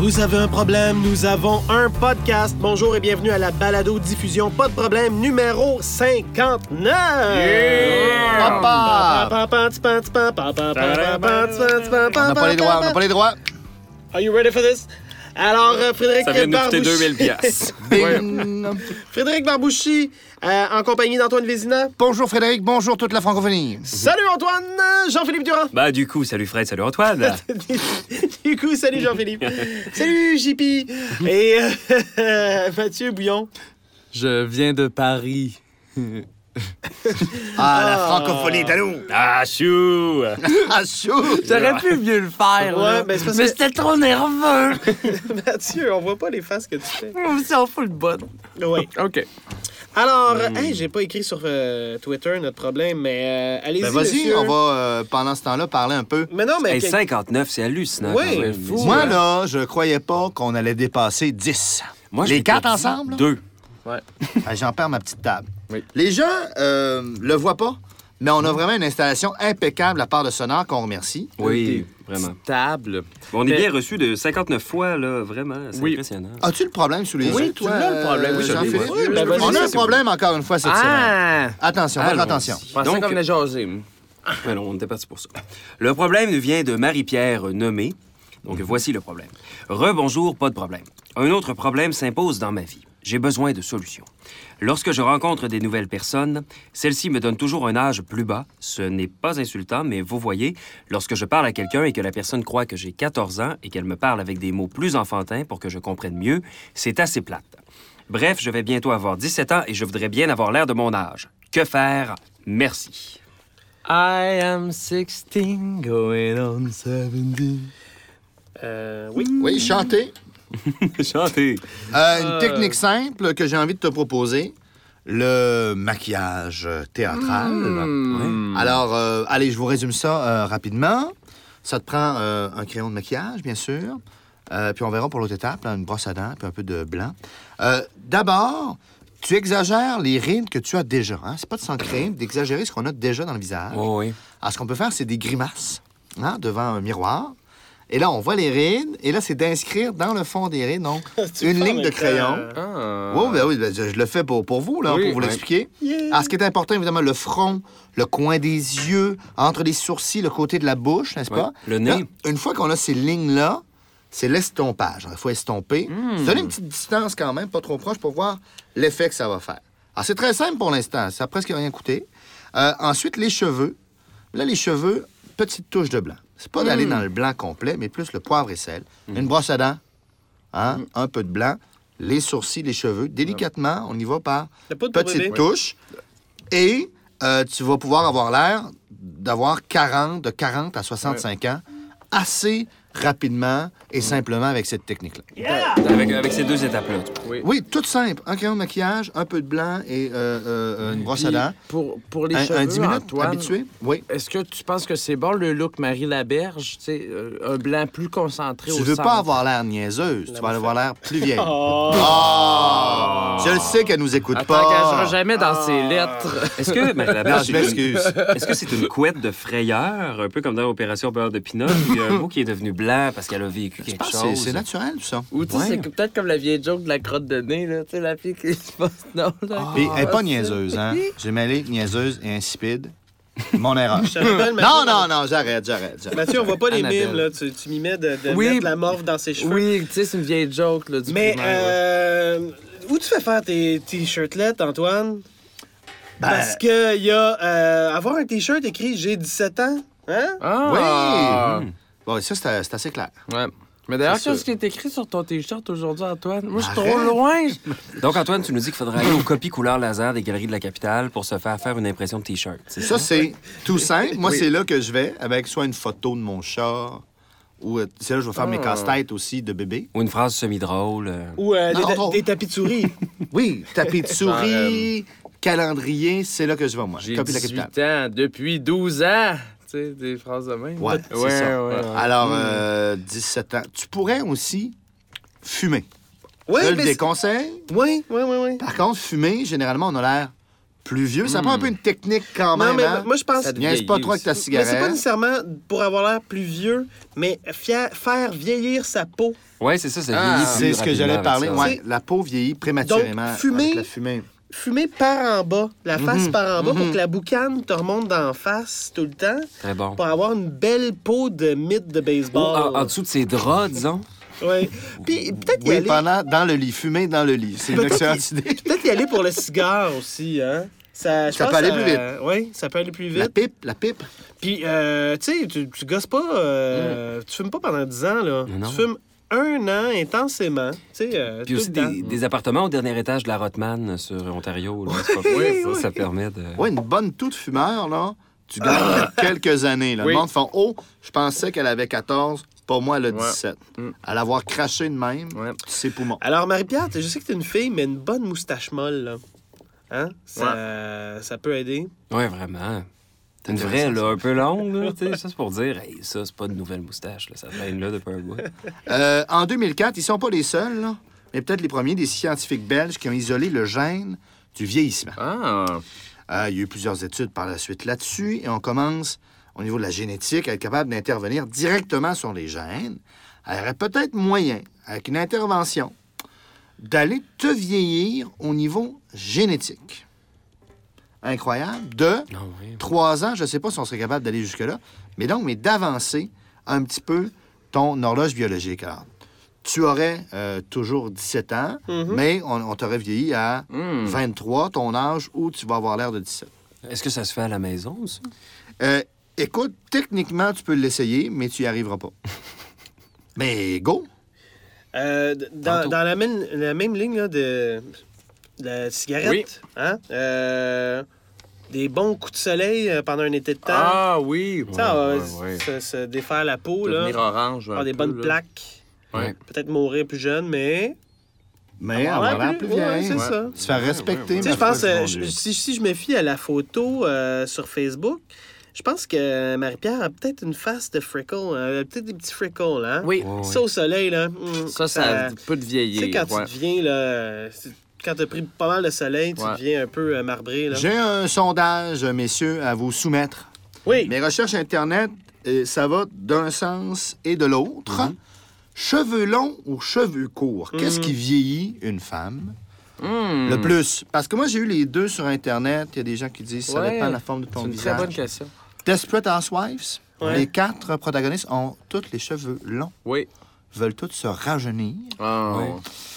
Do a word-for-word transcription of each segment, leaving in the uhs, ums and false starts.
Vous avez un problème, nous avons un podcast. Bonjour et bienvenue à la balado-diffusion Pas de problème numéro cinquante-neuf. Yeah! Papa! On n'a pas les droits, on n'a pas les droits. Are you ready for this? Alors, euh, Frédéric Ça vient de nous coûter Barbouchi... deux mille piastres. Frédéric Barbouchi, euh, en compagnie d'Antoine Vézina. Bonjour Frédéric, bonjour toute la francophonie. Salut Antoine! Jean-Philippe Durand. Bah, du coup, salut Fred, salut Antoine. Du coup, salut Jean-Philippe. Salut J P. Et euh, Mathieu Bouillon. Je viens de Paris. Ah, la francophonie est à nous. Ah, chou! Ah, chou! J'aurais pu mieux le faire, Ouais, là. mais c'est parce mais que- c'était trop nerveux. Mathieu, on voit pas les faces que tu fais. On s'en fout le bon. Oui. OK. Alors, euh, hey, j'ai pas écrit sur euh, Twitter notre problème, mais euh, allez-y. Ben vas-y, monsieur. on va, euh, pendant ce temps-là, parler un peu. Mais non, mais. Hey, que- cinquante-neuf, c'est hallucinant. Oui, quand même. fou. Moi, là, je croyais pas qu'on allait dépasser dix. Moi, je Les m'étais quatre dit ensemble, là? Deux. Ah, j'en perds ma petite table. Oui. Les gens euh, le voient pas, mais on a vraiment une installation impeccable de la part de Sonore qu'on remercie. Oui, vraiment. Table. On est Mais- bien reçu de cinquante-neuf fois, là, vraiment. C'est Oui. impressionnant. As-tu le problème sous les Oui, yeux, tu toi, l'as, le problème. euh, Oui, je l'ai. Jean-Philippe? Oui, ben vas-y, On a un c'est- problème encore une fois cette semaine. Ah! Attention, votre Allons-y. attention. Je pensais Donc- qu'on venait jaser. Mais non, on était parti pour ça. Le problème nous vient de Marie-Pierre Nommé. Donc, voici le problème. Rebonjour, pas de problème. Un autre problème s'impose dans ma vie. J'ai besoin de solutions. Lorsque je rencontre des nouvelles personnes, celles-ci me donnent toujours un âge plus bas. Ce n'est pas insultant, mais vous voyez, lorsque je parle à quelqu'un et que la personne croit que j'ai quatorze ans et qu'elle me parle avec des mots plus enfantins pour que je comprenne mieux, c'est assez plate. Bref, je vais bientôt avoir dix-sept ans et je voudrais bien avoir l'air de mon âge. Que faire? Merci. I am sixteen, going on seventeen. Euh, oui. Oui, chanter. Chantez. Euh, une technique simple que j'ai envie de te proposer, le maquillage théâtral. Hmm. Alors, euh, allez, je vous résume ça euh, rapidement. Ça te prend euh, un crayon de maquillage, bien sûr. Euh, puis on verra pour l'autre étape, là, une brosse à dents, puis un peu de blanc. Euh, D'abord, tu exagères les rides que tu as déjà. Hein? C'est pas de s'en créer, d'exagérer ce qu'on a déjà dans le visage. Oh oui. Alors, ce qu'on peut faire, c'est des grimaces hein, devant un miroir. Et là, on voit les rides. Et là, c'est d'inscrire dans le fond des rides, donc, Tu le une fais en ligne de même temps. crayon. Ah. Oui, ben oui, ben, je, je le fais pour, pour vous, là, Oui, pour vous oui. l'expliquer. Yeah. Alors, ce qui est important, évidemment, le front, le coin des yeux, entre les sourcils, le côté de la bouche, n'est-ce Oui. pas? Le nez. Là, une fois qu'on a ces lignes-là, c'est l'estompage. Alors, il faut estomper. Hmm. Se donner une petite distance quand même, pas trop proche, pour voir l'effet que ça va faire. Alors, c'est très simple pour l'instant. Ça n'a presque rien coûté. Euh, ensuite, les cheveux. Là, les cheveux, petite touche de blanc. C'est pas d'aller dans le blanc complet, mais plus le poivre et sel. Une brosse à dents, hein, un peu de blanc, les sourcils, les cheveux. Délicatement, on y va par La poudre pour petite bébé. touche. Et euh, tu vas pouvoir avoir l'air d'avoir quarante, de quarante à soixante-cinq ans assez rapidement et simplement avec cette technique-là. Avec, avec ces deux étapes-là. tu vois. Oui. Oui, tout simple. Un crayon de maquillage, un peu de blanc et euh, euh, une brosse à Puis, dents. Pour, pour les Un, cheveux, un dix minutes Antoine, habitué. Oui. est-ce que tu penses que c'est bon le look Marie Laberge? Tu sais, euh, un blanc plus concentré Tu au veux centre? pas avoir l'air niaiseuse, tu vas avoir l'air plus vieille. Oh. Ah! Je le sais qu'elle nous écoute Elle t'engagera pas. jamais dans ses lettres. Est-ce que, Non, Marie-Laberge, je m'excuse. est-ce que c'est une couette de frayeur, un peu comme dans l'opération Beurre de Pinot, où il y a un mot qui est devenu blanc parce qu'elle a vécu quelque Ah, c'est- chose? C'est naturel, tout ça. Ou tu sais, Ouais. c'est peut-être comme la vieille joke de la crotte de nez, là. Tu sais, la fille qui se passe... Non, là. Puis elle est pas niaiseuse, hein? J'ai mêlé niaiseuse et insipide. Mon erreur. Je te rappelle, Mathieu, Non, non, non, j'arrête, j'arrête. j'arrête. Mathieu, on voit pas les Annabelle. mimes, là. Tu, tu m'y mets de, de Oui. mettre la morve dans ses cheveux. Oui, tu sais, c'est une vieille joke, là, du Mais, primaire, ouais. euh, où tu fais faire tes t-shirtlettes, Antoine? Ben- Parce que y a euh, avoir un t-shirt écrit « J'ai dix-sept ans », hein? Ah! Oui! Bon, ça, c'est c'est assez clair. Ouais. Mais d'ailleurs, C'est qu'est-ce sûr. qui est écrit sur ton T-shirt aujourd'hui, Antoine? Moi, je suis Arrête. trop loin. Donc, Antoine, tu nous dis qu'il faudrait aller aux copies couleur laser des galeries de la capitale pour se faire faire une impression de T-shirt. C'est ça? Ça, c'est tout simple. Moi, Oui. c'est là que je vais avec soit une photo de mon chat ou euh, c'est là que je vais faire mes Ah. casse-têtes aussi de bébé. Ou une phrase semi-drôle. euh. Ou euh, Non, des, ta- non. des tapis de souris. Oui, tapis de souris, calendrier, c'est là que je vais, moi. J'ai Copie de la capitale. dix-huit ans, depuis douze ans. Tu sais, des phrases de même. Ouais, c'est ouais, ça. ouais, ouais. Alors, euh, dix-sept ans. Tu pourrais aussi fumer. Oui, je le mais c'est- déconseille. Oui, oui, oui, oui. Par contre, fumer, généralement, on a l'air plus vieux. Ça prend un peu une technique quand même. Non, mais hein? moi, je pense... Ça te Niaise pas vieillit trop avec ta aussi. Mais c'est pas cigarette. nécessairement pour avoir l'air plus vieux, mais fia- faire vieillir sa peau. Ouais, c'est ça, ça Ah, vieillit C'est plus ce que rapidement j'allais avec parler. ça. Ouais, C'est- la peau vieillit prématurément. Donc, fumer- avec la fumée. Fumer par en bas, la face Mhm, par en bas, pour mhm. que la boucane te remonte d'en face tout le temps, Très bon. pour avoir une belle peau de mythe de Ou baseball. en, en dessous de ses draps, disons. Ouais. Puis peut-être y Oui, aller... pendant, dans le lit. Fumer dans le lit. C'est une Peut-être excellente idée. Peut-être y aller pour le cigare aussi, hein? Ça, je Ça pense, peut aller plus vite. Oui, ça peut aller plus La vite. pipe, la pipe. Puis, euh, tu sais, tu, tu gosses pas... euh, Tu fumes pas pendant dix ans, là. Non, non. Tu fumes un an intensément, tu sais, euh, Puis tout aussi le temps. des, des appartements au dernier étage de la Rothman sur Ontario. Là, c'est pas pire, ça, ça permet de... Oui, une bonne toute fumeur, là. Tu gagnes quelques années. Là. Oui. Le monde fait Oh, je pensais qu'elle avait quatorze. Pour moi, elle a Ouais. dix-sept. Mm. À l'avoir craché de même, Ouais. ses poumons. Alors, Marie-Pierre, je sais que t'es une fille, mais une bonne moustache molle, là. Hein? Ça, ça peut aider. Ouais, vraiment. T'as une vraie, là, un peu longue, là, tu sais, ça, c'est pour dire, hey, ça, c'est pas une nouvelle moustache, là, ça traîne là depuis un bout. Euh, en deux mille quatre, ils sont pas les seuls, là, mais peut-être les premiers, des scientifiques belges qui ont isolé le gène du vieillissement. Ah, Euh, il y a eu plusieurs études par la suite là-dessus, et on commence, au niveau de la génétique, à être capable d'intervenir directement sur les gènes. Il y aurait peut-être moyen, avec une intervention, d'aller te vieillir au niveau génétique. Incroyable. De Non, oui. trois ans, je ne sais pas si on serait capable d'aller jusque-là, mais donc, mais d'avancer un petit peu ton horloge biologique. Alors, tu aurais euh, toujours dix-sept ans, Mhm. mais on, on t'aurait vieilli à Hmm. vingt-trois, ton âge, où tu vas avoir l'air de dix-sept. Est-ce que ça se fait à la maison, ça? Euh, écoute, techniquement, tu peux l'essayer, mais tu n'y arriveras pas. Mais go! Euh, d- dans, Tantôt. dans la, même, la même ligne là, de, de la cigarette, Oui. hein? Euh, des bons coups de soleil euh, pendant un été de temps. ah oui. Ça va ouais, ouais. Se, se défaire la peau, là. Devenir orange. Avoir un des peu, bonnes là. plaques. Ouais. Peut-être mourir plus jeune, mais... Mais avoir avoir l'air plus vieille. Ouais, c'est Ouais. ça. Se faire respecter. ouais, Tu sais, ma je pense, foi, euh, mon je- Dieu. si, si je me fie à la photo euh, sur Facebook, je pense que Marie-Pierre a peut-être une face de freckle. Elle a peut-être des petits freckles, hein? Oui. Ouais, ouais. Ça, au soleil, là. hum, Ça, ça peut te Tu vieillir. sais, quand ouais. tu deviens, là... c'est- Quand t'as pris pas mal de soleil, tu Ouais. deviens un peu euh, marbré, là. J'ai un sondage, messieurs, à vous soumettre. Oui. Mes recherches Internet, euh, ça va d'un sens et de l'autre. Mm-hmm. Cheveux longs ou cheveux courts? Qu'est-ce Mhm. qui vieillit une femme Hmm. le plus? Parce que moi, j'ai eu les deux sur Internet. Il y a des gens qui disent ça Ouais. dépend de la forme de C'est ton une visage. très bonne question. Desperate Housewives, Ouais. les quatre protagonistes ont tous les cheveux longs, Oui. veulent tous se rajeunir. Ah. Ouais.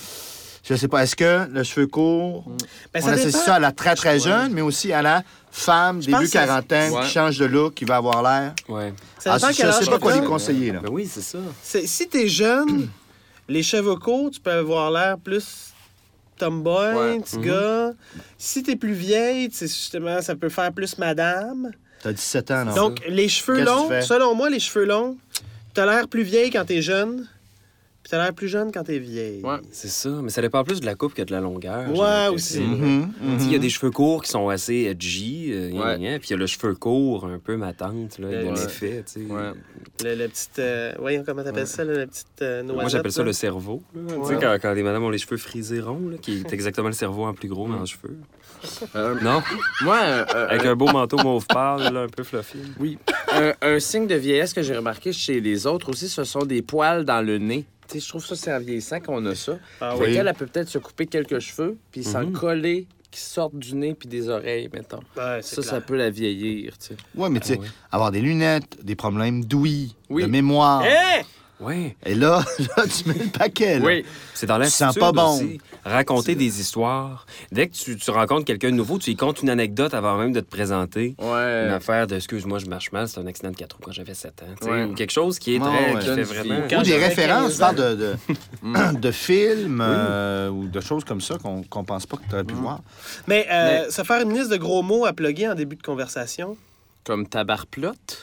Je sais pas, est-ce que le cheveu court, Ben, on ça associe dépend. ça à la très très jeune, mais aussi à la femme, pense début que ça- quarantaine, Ouais. qui change de look, qui va avoir l'air. Ouais. Ça Ah, dépend je quel je âge sais pas quoi t'as. les conseiller, là. Ben oui, c'est ça. C'est- Si t'es jeune, les cheveux courts, tu peux avoir l'air plus tomboy, Ouais. petit Mhm. gars. Si t'es plus vieille, tu sais, justement, ça peut faire plus madame. T'as dix-sept ans, non? Donc, les cheveux Qu'est-ce que tu longs, fais? selon moi, les cheveux longs, t'as l'air plus vieille quand t'es jeune, puis t'as l'air plus jeune quand t'es vieille. Ouais. C'est ça, mais ça dépend plus de la coupe que de la longueur. j'ai Ouais, l'impression. aussi. Mhm, Tu sais, Il y a des cheveux courts qui sont assez edgy, euh, gna, Ouais. gna, gna, puis il y a le cheveu court, un peu matante, là, il y a Ouais. l'effet, tu sais. Ouais. Le, le petit... euh, voyons comment t'appelles ça, là, la petite euh, noisette. Moi, j'appelle ça là. le cerveau. là. Tu Ouais. sais, quand, quand les madames ont les cheveux frisés ronds, là, qui est exactement le cerveau en plus gros, mais en cheveux. Euh, Non? moi, euh, euh, Avec un beau manteau mauve pâle, là, un peu fluffy. oui. un, un signe de vieillesse que j'ai remarqué chez les autres aussi, ce sont des poils dans le nez. Tu sais, je trouve ça, c'est en vieillissant qu'on a ça. Ah Fait oui. qu'elle, elle peut peut-être se couper quelques cheveux, puis s'en Mhm. coller qui sortent du nez puis des oreilles, mettons. Ouais, c'est Ça, ça clair. peut la vieillir, tu sais. Ouais, mais tu sais, Ah ouais. avoir des lunettes, des problèmes d'ouïe, Oui. de mémoire. Hein? Ouais. Et là, là, tu mets le paquet, là. Oui. C'est dans Tu l'attitude sens pas bon. aussi. Raconter des histoires. Dès que tu, tu rencontres quelqu'un de nouveau, tu lui contes une anecdote avant même de te présenter. Une Ouais. affaire de « excuse-moi, je marche mal, c'est un accident de quatre roues quand j'avais sept ans. tu sais, Ouais. Ou quelque chose qui est Ouais, très... ouais. qui fait Jeune vraiment... fille. Ou Quand des j'avais références, quinze tu parles de, de, de films euh, ou de choses comme ça qu'on qu'on pense pas que tu aurais pu voir. Mais, euh, se faire une liste de gros mots à plugger en début de conversation. Comme tabarplotte.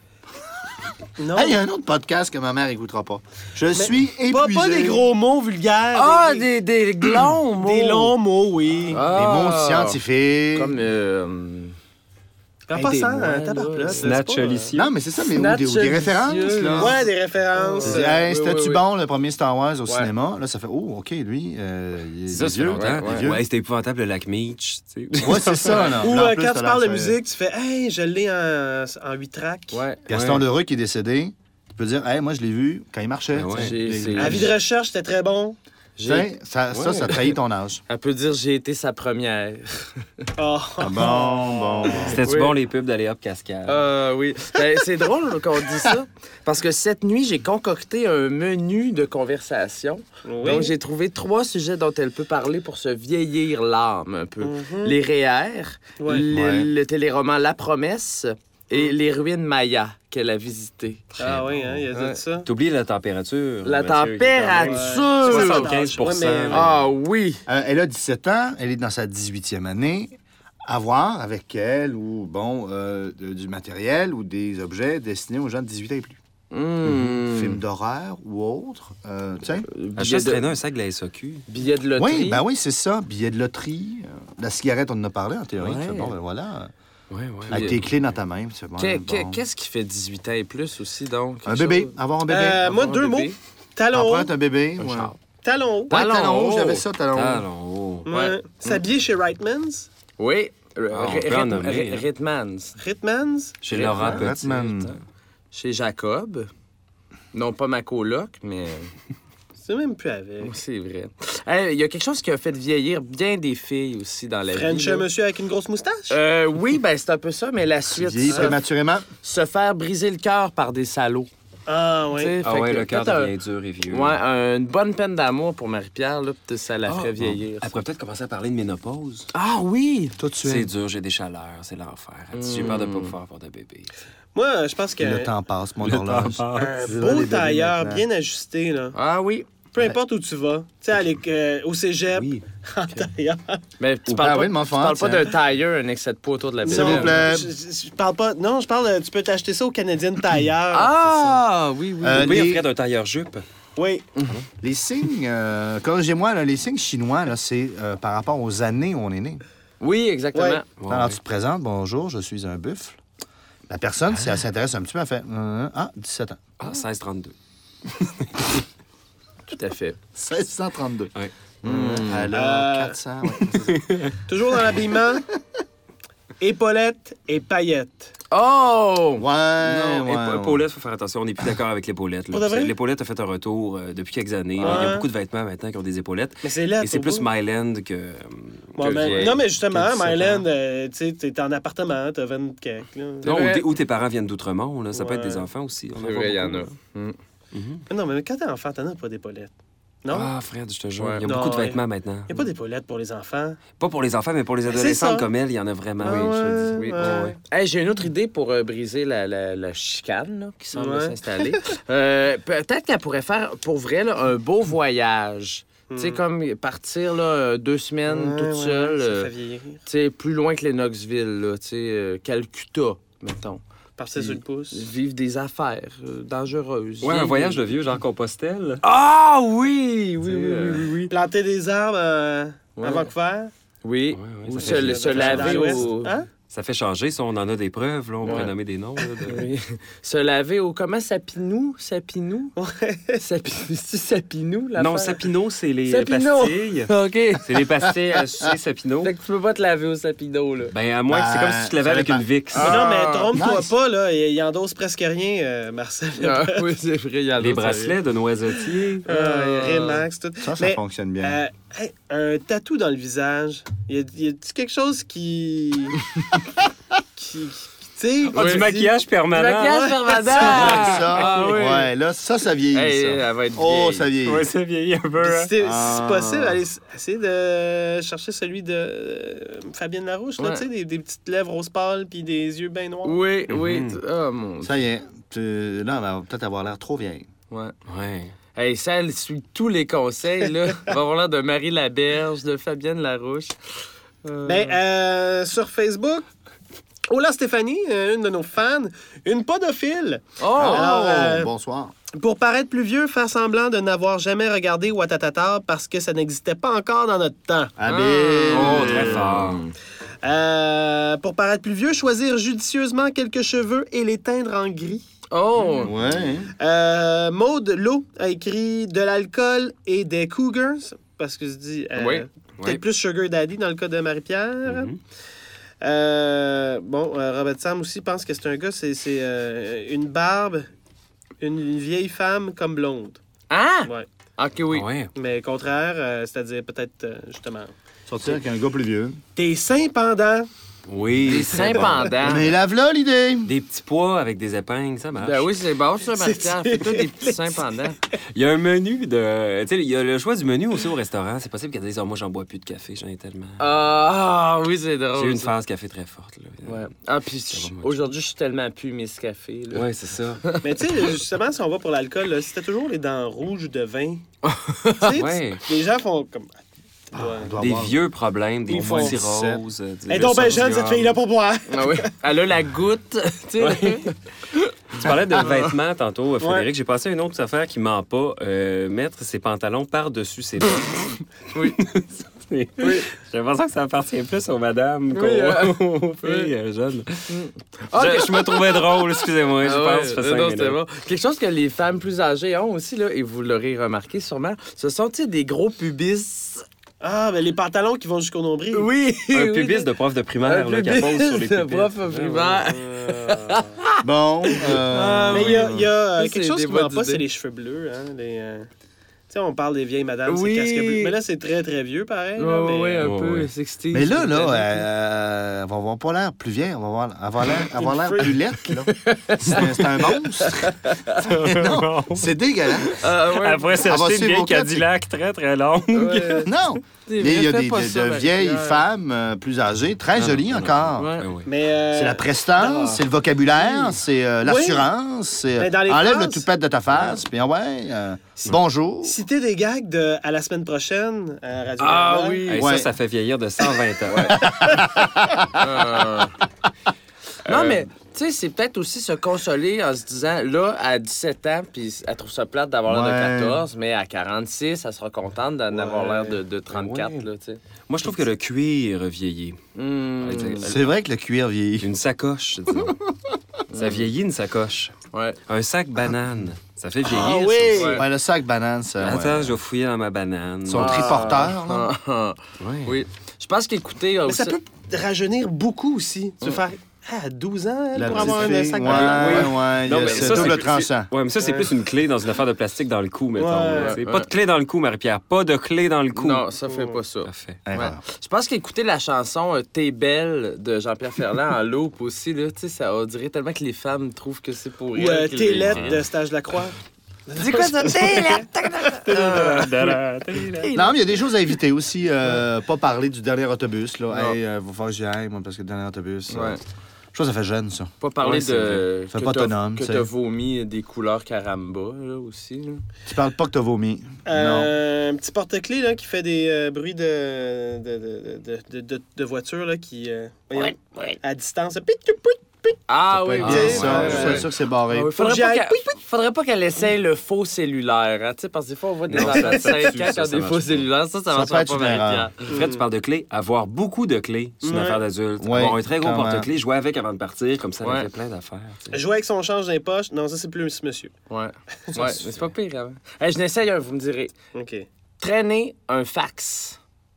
Non. Hey, il y a un autre podcast que ma mère écoutera pas. Je suis épuisé. pas, pas des gros mots vulgaires. Ah, des, des, des longs mots. des longs mots, oui. Des Ah. mots scientifiques. Comme... euh, Prends pas ça, Aidez-moi, hein, là. tabarnak, là, Snatch c'est pas, euh, Alicia. Non, mais c'est ça, mais ou Snatch des, ou des références, délicieux. là. Ouais, des références. Tu dis, hey, Oui, c'était-tu oui, oui. bon, le premier Star Wars au Ouais. cinéma? Là, ça fait, oh, OK, lui, euh, il est C'est ça, ça fait vieux. longtemps. ouais, Ouais, vieux. c'était épouvantable, le lac Meach. tu sais. Ouais, c'est ça, là. Ou Là, en euh, plus, quand t'as tu parles de l'air- musique, tu fais « Hey, je l'ai en, en huit tracks. Ouais. Gaston Ouais. Lheureux qui est décédé, tu peux dire, hey, moi, je l'ai vu quand il marchait. Ben ouais. tu sais. J'ai- Les- c'est- Avis de recherche, c'était très bon. Tu sais, ça, ça, ça trahit ton âge. Elle peut dire j'ai été sa première. Oh. Ah, bon, bon, bon. C'était-tu Oui. bon, les pubs d'aller hop cascade? Ah oui. Ben, c'est drôle qu'on dise ça. Parce que cette nuit, j'ai concocté un menu de conversation. Oui. Donc, j'ai trouvé trois sujets dont elle peut parler pour se vieillir l'âme un peu. Mhm. Les R E E R, Ouais. le, Ouais. le téléroman La Promesse et les ruines Maya qu'elle a visitées. Ah oui, hein, il y a Ouais. tout ça. T'oublies la température. La Mathieu, qui est quand même température! soixante-quinze pour cent. Ouais, mais- Ah oui! Euh, elle a dix-sept ans, elle est dans sa dix-huitième année. Avoir avec elle ou, bon, euh, de- du matériel ou des objets destinés aux gens de dix-huit ans et plus. Mmh. Films d'horreur ou autres. Euh, tu sais? Elle Billet juste de, traîner un sac de la S A Q. billet de loterie. Oui, ben oui, c'est ça. Billets de loterie. euh, la cigarette, on en a parlé en théorie. Ouais. Tu fais, bon, ben voilà. Ouais, ouais. Avec tes clés dans ta main. tu fais, bon, Que- que- bon. Qu'est-ce qui fait dix-huit ans et plus aussi, donc? Un Quelque bébé. chose? Avoir un bébé. Euh, moi, Avoir un deux bébé. mots. Talon haut. Emprunte un bébé. Un ouais. char. Talon haut. Ouais, Talon talon haut, haut. j'avais ça, talon haut. Talon haut. Ouais. Ouais. S'habiller chez Reitmans. Oui. Ah, on peut en nommer, hein. Ritmans. Ritmans. Chez Laura Ritman. Petit. Ritman. Chez Jacob. Non, pas ma coloc, mais C'est même plus avec. oui, c'est vrai. Hey, il y a quelque chose qui a fait vieillir bien des filles aussi dans la French vie. là. monsieur avec une grosse moustache. Euh, oui, ben c'est un peu ça, mais la Tu suite, vieillis se, prématurément. se faire briser le cœur par des salauds. Ah Tu oui. sais, Ah fait ouais, que le cœur peut-être un- devient dur et vieux. Ouais, un- une bonne peine d'amour pour Marie-Pierre, là, peut-être ça la Ah, ferait bon. vieillir. Elle pourrait peut-être commencer à parler de ménopause. Ah oui! Toi, tu C'est es. dur, j'ai des chaleurs, c'est l'enfer. Elle dit, J'ai peur de Hmm. pas pouvoir avoir de bébé. Moi, je pense Le qu'un temps passe, mon Le horloge. temps passe. un Désolé, beau bébé, tailleur maintenant. bien ajusté, là. Ah oui. Peu importe où tu vas. Tu sais, aller euh, au cégep, Oui. en tailleur. Mais tu Ou- parles Ah pas, oui, mon tu parles enfant, pas tiens. d'un tailleur, un excès de poids autour de la S'il bébelle. vous plaît. Je, je- je parle pas. Non, je parle. de- Tu peux t'acheter ça au Canadian Tailleur. Ah oui, oui. Euh, Oui, les- il offrait d'un tailleur jupe. Oui. Les signes, euh, corrigez-moi, là, les signes chinois, là, c'est euh, par rapport aux années où on est né. Oui, exactement. Ouais. Ouais, Alors, ouais. tu te présentes, bonjour, je suis un buffle. La personne, si elle s'intéresse un petit peu, elle fait euh, ah, dix-sept ans. Ah, seize trente-deux. Tout à fait. seize cent trente-deux. Ouais. Elle Euh, a quatre cents. ouais, c'est ça. Toujours dans l'habillement. Épaulettes et paillettes. Oh! Ouais, Non, ouais, épa- ouais. épaulette, faut faire attention. On n'est plus d'accord avec l'épaulette. là. Pour de vrai? L'épaulette a fait un retour euh, depuis quelques années. Il y Ouais. a beaucoup de vêtements maintenant qui ont des épaulettes. Mais c'est là. Et c'est pour plus vous. Myland que. euh, Ouais, que mais- vieille- non, mais justement, que dix-sept ans. Myland, euh, tu sais, t'es en appartement, t'as vingt quelques. là. Non, vrai. ou, tes- ou tes parents viennent d'Outremont, là. Ça peut être Ouais. des enfants aussi. On C'est voit vrai, il y en beaucoup, a. là. Mm. Mais non, mais quand t'es enfant, t'en as pas d'épaulettes. Non? Ah, Fred, je te jure. Ouais. Il y a Non, beaucoup de ouais. vêtements maintenant. Il n'y a pas d'épaulettes pour les enfants. Pas pour les enfants, mais pour les C'est adolescentes ça. comme elle, il y en a vraiment. Ah oui, je te ouais, dis. Oui, ouais. ouais. Hey, j'ai une autre idée pour euh, briser la, la- la chicane là, qui semble Ouais. s'installer. Euh, Peut-être qu'elle pourrait faire, pour vrai, là, un beau voyage. Tu sais, Hmm. comme partir là, euh, deux semaines Ouais, toute ouais, seule, Ça euh, fait vieillir. tu sais, plus loin que Lennoxville, là, tu sais, euh, Calcutta, mettons. Partir sur le pouce. Vivre des affaires euh, dangereuses. Ouais, un Vivre- voyage de vieux, genre Compostelle. Ah oui! Oui, Tu sais, oui, euh, oui, oui, oui. Planter des arbres euh, Ouais. à Vancouver. Oui. Ouais, ouais, Ou ça fait- se, ça se fait laver Dans l'Ouest. au... Hein? Ça fait changer, ça, on en a des preuves, là. On pourrait Ouais. nommer des noms. là, de- Oui. Se laver au... Comment? Sapinou? Sapinou? Ouais. Sapi... C'est Sapinou, l'affaire? Non, Sapino, c'est les Sapino. pastilles. OK. C'est les pastilles à sucer Sapino. Fait que tu peux pas te laver au Sapineau, là. Ben, à moins que c'est Ben, comme si tu te levais ça avec dépend. une Vicks. Mais non, mais Ah, trompe-toi nice. pas, là. Il, il endosse presque rien, euh, Marcel. Ah, oui, c'est vrai, il y a Les l'autre, bracelets de noisetier. Euh, Remax, tout. Ça, ça Mais, fonctionne bien. euh, hey, un tatou dans le visage. Y a, y a quelque chose qui. qui. qui- Tu sais. Ah, qui- du maquillage permanent. Le maquillage Ouais. permanent! ça, Ah oui. ouais, là, ça, ça vieillit, Hey, ça. elle va être Oh, vieille. ça vieillit. Ouais, ça vieillit un peu. Puis hein. si, t'es- si Ah. c'est possible, allez essayer de chercher celui de euh, Fabienne Larouche, là, Ouais. tu sais, des, des petites lèvres rose pâle puis des yeux bien noirs. Oui, oui. Mhm. Oh, mon Dieu. Ça y est. Tu- Là, elle va peut-être avoir l'air trop vieille. Ouais. Ouais. Hey, ça, elle suit tous les conseils, là. Elle va avoir l'air de Marie Laberge, de Fabienne Larouche. Euh, Ben, euh, sur Facebook, Ola Stéphanie, euh, une de nos fans, une podophile. Oh! Alors, euh, bonsoir. Pour paraître plus vieux, faire semblant de n'avoir jamais regardé Ouattatata parce que ça n'existait pas encore dans notre temps. Habile. Oh, très fort. Euh, pour paraître plus vieux, choisir judicieusement quelques cheveux et les teindre en gris. Oh! Ouais. Euh, Maude Lowe a écrit de l'alcool et des cougars, parce que je dis euh, Oui. peut-être Oui. plus Sugar Daddy dans le cas de Marie-Pierre. Mhm. Euh, bon, euh, Robert Sam aussi pense que c'est un gars, c'est, c'est euh, une barbe, une, une vieille femme comme blonde. Ah! Ouais. OK, oui. Ouais. Mais contraire, euh, c'est-à-dire peut-être euh, justement. Sortir avec un gars plus vieux. Tes seins pendants. Oui. Des c'est seins bon. pendants. Mais lave-là, l'idée. Des petits pois avec des épingles, ça marche. Ben oui, c'est bon, ça, Marie-Pierre. C'est- Fais-toi des petits seins pendants. Il y a un menu de. Tu sais, il y a le choix du menu aussi au restaurant. C'est possible qu'elle dise oh, moi, j'en bois plus de café, j'en ai tellement. Ah, oui, c'est drôle. J'ai eu une ça. phase café très forte. Là. Ouais. Ah, puis Ça va, moi, aujourd'hui, je suis tellement pu mes cafés. Là. Ouais, c'est ça. Mais tu sais, justement, si on va pour l'alcool, là, c'était toujours les dents rouges de vin. Tu sais, Ouais. tu- les gens font comme. On Ouais. doit Des avoir- vieux problèmes, des Ils font cirrhoses. euh, du- Elle est donc bien jeune, sodium. cette fille-là, pour boire. Ah oui. Elle a la goutte. Tu sais. Tu parlais de vêtements tantôt, Frédéric. J'ai passé à une autre affaire qui ment pas. Euh, mettre ses pantalons par-dessus ses bottes. Oui. oui. J'ai l'impression que ça appartient plus aux madames qu'aux Oui, euh, aux filles euh, jeunes. Ah, je, je me trouvais drôle, excusez-moi. Je Ah pense ouais, que ça fait euh, cinq non, minutes. c'était bon. Quelque chose que les femmes plus âgées ont aussi, là, et vous l'aurez remarqué sûrement, ce sont tu sais, des gros pubis. Ah, ben les pantalons qui vont jusqu'au nombril. Oui. Un oui, pubis là. de prof de primaire Un là, qui pubis pose sur les de pubis. prof primaire. Bon. euh, Mais il y a, il y a, euh, Ça, quelque c'est chose des qui ne va bonnes pas, idées. c'est les cheveux bleus. Hein, les, euh, Tu sais, on parle des vieilles madames, Oui. c'est casque bleu. Mais là, c'est très, très vieux, pareil. Ouais, là, ouais, mais, ouais, un Ouais, peu ouais. sixties. Mais là, là, soixante-dix. euh, elle va avoir pas l'air plus vieille, elle va avoir, avoir l'air, avoir l'air freak. plus lettre, là. C'est un, c'est un monstre. non, c'est dégueulasse. Ah, ouais. Après, Elle va s'acheter une suivre vieille au quatre, Cadillac très, très longue. Ouais. Non. C'est Mais il y a vrai, des fais pas de, ça, de vieilles Marie-Pierre. femmes euh, plus âgées, très jolies encore. Ouais. Ah oui. mais, euh, C'est la prestance, c'est le vocabulaire, c'est euh, l'assurance, c'est Mais dans les enlève phrases- le toupette de ta face, puis ah ouais, euh, bonjour. Citer des gags de à la semaine prochaine à Radio Ah Canada. oui. Hey, Ouais. Ça, ça fait vieillir de cent vingt ans. Euh, Non, Euh, mais, tu sais, c'est peut-être aussi se consoler en se disant, là, à dix-sept ans, puis elle trouve ça plate d'avoir l'air Ouais. de quatorze, mais à quarante-six, elle sera contente d'en avoir l'air de, de trente-quatre, Ouais. là, tu sais. Moi, je trouve que le cuir vieillit. Hmm. Ouais, tu sais, C'est vrai que le cuir vieillit. Une sacoche, disons. Ça vieillit, une sacoche. Ouais. Un sac banane. Ça fait vieillir. Ah ça oui! aussi. Ouais. Ouais, le sac banane, ça. Attends, ouais. je vais fouiller dans ma banane. Son Ouais. triporteur, là. Ah, ah. Ouais. Oui. Je pense qu'écouter... Mais ça peut rajeunir beaucoup aussi. Tu veux faire ah, douze ans, elle, La pour petite avoir un fille, sac ouais, banane. ouais, ouais, il y Non, a mais ce ça, c'est double plus- tranchant. c'est- Ouais, mais ça, c'est plus une clé dans une affaire de plastique dans le cou, mettons. Ouais, là, tu sais. ouais. Pas de clé dans le cou, Marie-Pierre. Pas de clé dans le cou. Non, ça fait pas ça. Parfait. Erreur. Je pense qu'écouter la chanson euh, T'es belle de Jean-Pierre Ferland en loop aussi, là, tu sais, ça on dirait tellement que les femmes trouvent que c'est pour Ou elles euh, qu'ils T'es l'écrivent. lettre de Stage Lacroix. C'est quoi ça? T'es lettre! Non, mais il y a des choses à éviter aussi. Euh, pas parler du dernier autobus. Là. Non. Hey, euh, va falloir que j'y aille, moi, parce que le dernier autobus. euh, Ouais. je trouve que ça fait jeune, ça. Pas parler Ouais, c'est de. Fais que pas t'as- autonome, Que tu t'as sais. vomi des couleurs caramba, là, aussi. Là. Tu parles pas que t'as vomi. Non. Euh, un petit porte-clés là, qui fait des euh, bruits de, de, de, de, de, de, de voiture là, qui, euh, voyons, à distance. Pit, pit, pit. Ah Ça peut oui, être oui. bien, ouais, ça. ouais, Je suis ouais. sûr que c'est barré. Ah oui, Faut que faudrait, j'y pas aille. qu'elle, faudrait pas qu'elle essaye le faux cellulaire, hein, tu sais, parce que des fois, on voit des Non, enfants ça, de ça cinq tue, ans ça, qui ont ça des marche faux pas. cellulaires. Ça, ça Ça marchera peut être pas, une erreur. Marie-Pierre. Fred, tu parles de clés. Avoir beaucoup de clés, c'est une Ouais. affaire d'adulte. Ouais, Avoir un très gros clairement. porte-clés, jouer avec avant de partir, comme ça, Ouais. ça fait plein d'affaires. tu sais. Jouer avec son change dans les poches. Non, ça, c'est plus monsieur. Ouais. Ouais, mais c'est pas pire, hein. Hey, je n'essaye un, vous me direz. OK. Traîner un fax.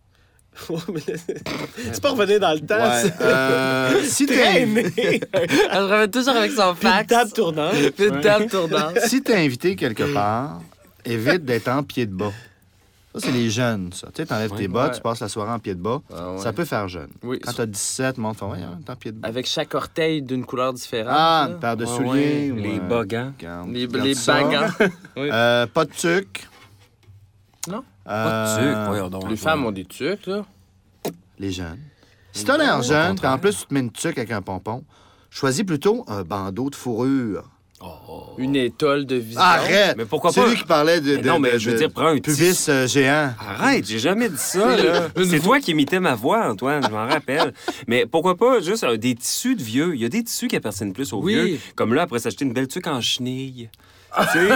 c'est pas revenir dans le temps. Ouais, c'est- euh, si t'es Traîner. Elle revient toujours avec son Puis une fax. table tournante. Puis une table tournante. si t'es invité quelque part, évite d'être en pied de bas. Ça, c'est les jeunes, ça. Tu sais, t'enlèves Ouais. tes bas, Ouais. tu passes la soirée en pied de bas. Ah ouais. Ça peut faire jeune. Oui. Quand t'as dix-sept, le monde fait, ouais, hein, t'es en pied de bas. Avec chaque orteil d'une couleur différente. Ah, là. une paire de Ouais, souliers. ouais. ou, Les euh, bogans. regarde, Les, regarde les ça. bagants. Oui. Euh, pas de tuc. Non. Pas de Euh, sucre, voyons donc. Les femmes ont des trucs, là. Les jeunes. Si t'as l'air jeune, puis contraire. en plus tu te mets une tuque avec un pompon, choisis plutôt un bandeau de fourrure. Une étole de vision. Arrête! Mais pourquoi C'est pas? lui qui parlait de, Mais de- non, mais de- je veux de dire, prends un pubis euh, géant. Arrête, j'ai jamais dit ça, là. C'est toi qui imitais ma voix, Antoine, je m'en rappelle. Mais pourquoi pas juste euh, des tissus de vieux? Il y a des tissus qui appartiennent plus aux Oui. vieux. Comme là, après s'acheter une belle tuque en chenille. Tu sais,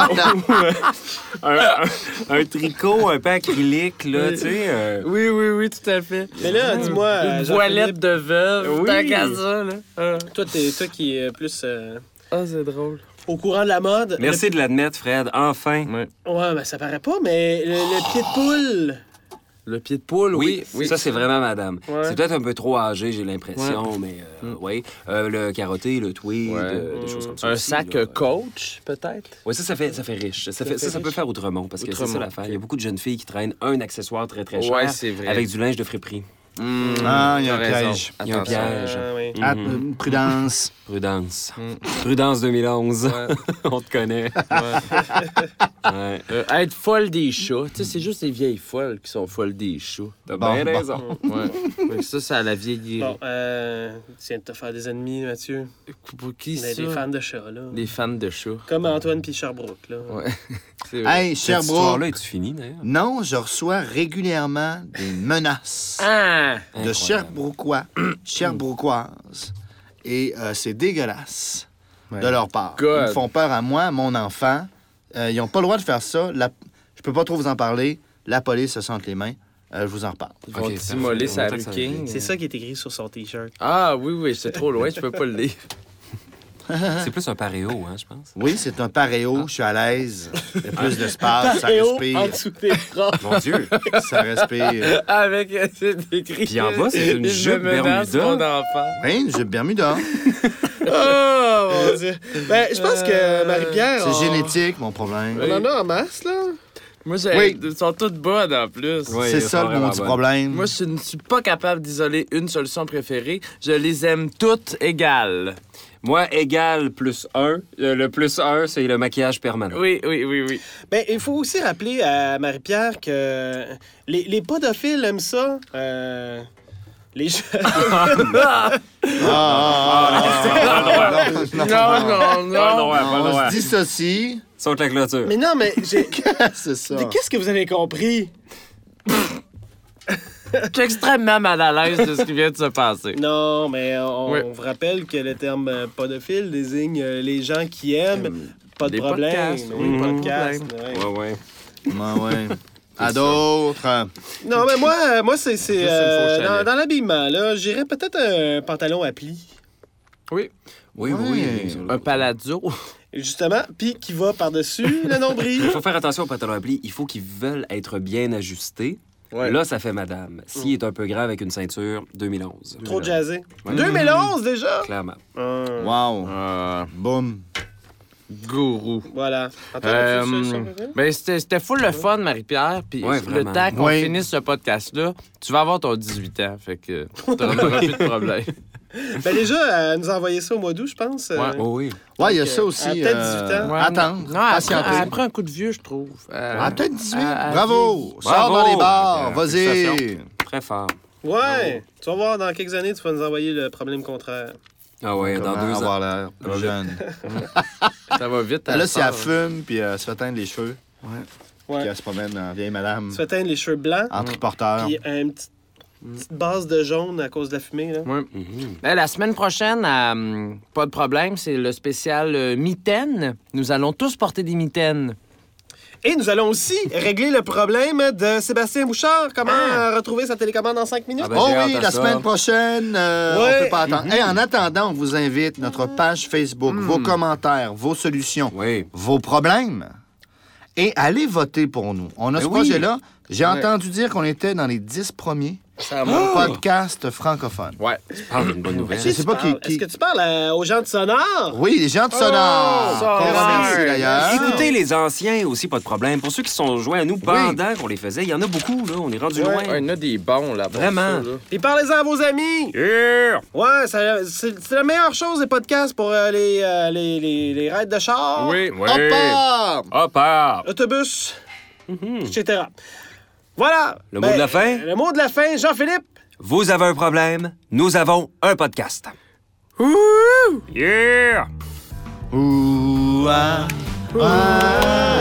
un, un- un tricot un peu acrylique, là, tu sais. euh, Oui, oui, oui, tout à fait. Mais là, dis-moi, Une euh, voilette Jean-Philippe, de veuve, Oui. tant qu'à ça, là. Ah, toi, t'es, toi qui es plus euh, Ah, c'est drôle. au courant de la mode. Merci de l'admettre, Fred. Enfin. Ouais. Le- Ouais, ben ça paraît pas, mais le, le pied de poule. Le pied de poule, Oui, oui. oui. ça, c'est vraiment madame. Ouais. C'est peut-être un peu trop âgé, j'ai l'impression, mais euh, oui. Euh, le carotté, le tweed, Ouais. euh, des choses comme ça. Un aussi, sac là. euh, coach, peut-être? Oui, ça, ça fait, ça fait riche. Ça, fait, fait ça, ça peut riche. faire Outremont, parce que c'est ça Outremont, l'affaire. ok. Il y a beaucoup de jeunes filles qui traînent un accessoire très, très cher Ouais, c'est vrai. avec du linge de friperie. Mmh, Ah, il y a un t'as raison. piège. Il y a un Attention. piège. Ah, oui. Ah, Mhm. euh, prudence. Prudence. Prudence deux mille onze. Ouais. On te connaît. Ouais. Euh, être folle des chats. Tu sais, c'est juste les vieilles folles qui sont folles des chats. T'as Bon, bien bon. raison. Ouais. Fait que ça, c'est à la vieillerie. Bon, euh, tu viens de te faire des ennemis, Mathieu. Pour qui, Des, ça? des fans de chats, là. Des fans de chats. Comme Antoine puis Sherbrooke, là. Ouais. C'est vrai. Hey, Cette Sherbrooke. histoire-là, est-tu finie, d'ailleurs? Non, je reçois régulièrement des menaces Ah! de Incroyable. Sherbrookois, Sherbrookoises. Et euh, c'est dégueulasse Ouais. de leur part. God. Ils me font peur à moi, à mon enfant. Euh, ils n'ont pas le droit de faire ça. La... Je peux pas trop vous en parler. La police se sent les mains. Euh, je vous en reparle. Ils vont Ok, t'immoler ça fait sa longtemps que ça King. C'est ça qui est écrit sur son T-shirt. Ah, oui, oui, c'est trop loin, je peux pas le lire. C'est plus un paréo, hein, je pense. Oui, c'est un paréo. Je suis à l'aise. Il y a plus d'espace. Ça Paréo en respire. dessous des bras. Mon Dieu! Ça respire. Avec, euh, c'est écrit. Puis en bas, c'est une Il jupe me menace, Bermuda. mon enfant. Hein, j'ai Bermuda. Oh, mon Dieu. Ben, je pense que Marie-Pierre. C'est on- génétique, mon problème. On en a en masse, là. Moi, j'ai... Oui. Ils sont toutes bonnes, en plus. Oui, c'est elles ça sont le vraiment maudit bonnes. problème. Moi, je ne suis pas capable d'isoler une solution préférée. Je les aime toutes égales. Moi, égal plus un. Euh, le plus un, c'est le maquillage permanent. Oui, oui, oui, oui. Ben, il faut aussi rappeler à Marie-Pierre que les, les podophiles aiment ça. Euh, les jeunes. Ah, ah, ah, non, non, non, Non, non, Pas le non. droit, pas le droit. On se dissocie. Saute la clôture. Mais non, mais j'ai. C'est ça. Mais qu'est-ce que vous avez compris? Je suis extrêmement mal à l'aise de ce qui vient de se passer. Non, mais on, Oui. on vous rappelle que le terme euh, podophile désigne euh, les gens qui aiment. Pas de les problème. podcasts, Oui, mhm. podcasts, ouais. Ouais, ouais. Ah, ouais. À d'autres. Non, mais moi, euh, moi c'est, c'est, Juste une euh, faux dans, chalet. dans l'habillement, là, j'irais peut-être un pantalon à plis. Oui. Oui, oui, Ouais. oui. sur le- Un palazzo. Justement, puis qui va par-dessus le nombril. Il faut faire attention aux pantalons à plis. Il faut qu'ils veulent être bien ajustés. Ouais. Là, ça fait madame. S'il est un peu grave avec une ceinture, deux mille onze. Trop jazzé. Ouais. deux mille onze déjà? Clairement. Ah, Wow. Euh, Boum. gourou. voilà. Antoine, Euh, as-tu ça, ça, ça, ça? ben, c'était, c'était full le fun, Marie-Pierre. Puis Ouais, le vraiment. temps qu'on Ouais. finisse ce podcast-là, tu vas avoir ton dix-huit ans. Fait que t'auras t'auras plus de problème. Ben déjà, elle nous a envoyé ça au mois d'août, je pense. euh, Ouais. Oh oui. Ouais, il y a Donc, ça euh, aussi. à peut-être dix-huit ans. Ouais, Attendre. Non, après, patienter. après un coup de vieux, je trouve. Euh, Ah, peut-être dix-huit. à- à Bravo. vieillir. Sors Bravo. dans les bars. Euh, Vas-y. félicitations. Très fort. Ouais. Tu vas voir, dans quelques années, tu vas nous envoyer le problème contraire. Ah ouais, dans Comment deux ans. avoir l'air plus jeune. Ça va vite. Là, si elle sort, hein. fume, puis elle se fait teindre les cheveux, puis Ouais. elle se promène en vieille madame, Tu vas teindre les cheveux blancs, en triporteur. puis une petite, petite base de jaune à cause de la fumée, là. Ouais. Mhm. Ben, la semaine prochaine, à, hum, pas de problème, c'est le spécial euh, mitaine. Nous allons tous porter des mitaines. Et nous allons aussi régler le problème de Sébastien Bouchard. Comment Ah. euh, retrouver sa télécommande en cinq minutes? Ah ben, Oh j'ai oui, hâte à la ça. semaine prochaine, euh, Ouais. on peut pas attendre. Hey, en attendant, on vous invite, notre page Facebook, vos commentaires, vos solutions, Oui. vos problèmes, et allez voter pour nous. On a ce Ben oui. projet-là. J'ai Ouais. entendu dire qu'on était dans les dix premiers Ça podcasts francophones. Ouais. Tu parles d'une bonne nouvelle. Je sais pas qui- Est-ce qui- que tu parles euh, aux gens de Sonore? Oui, les gens de Sonore. ça, qu'on ouais. remercie d'ailleurs. Écoutez les anciens aussi, pas de problème. Pour ceux qui se sont joints à nous pendant qu'on les faisait, il y en a beaucoup, là. On est rendu loin. Ouais, il y en a des bons, là. Vraiment. Et parlez-en à vos amis. Yeah! Ouais, ça- c'est c'est la meilleure chose, les podcasts, pour euh, les, euh, les, les, les raids de char, Oui, oui. Hop, hop! Hop, hop! autobus, et cetera. Voilà. Le mot de la fin? Le mot de la fin, Jean-Philippe. Vous avez un problème, nous avons un podcast. Yeah! Ouh, ah, ah.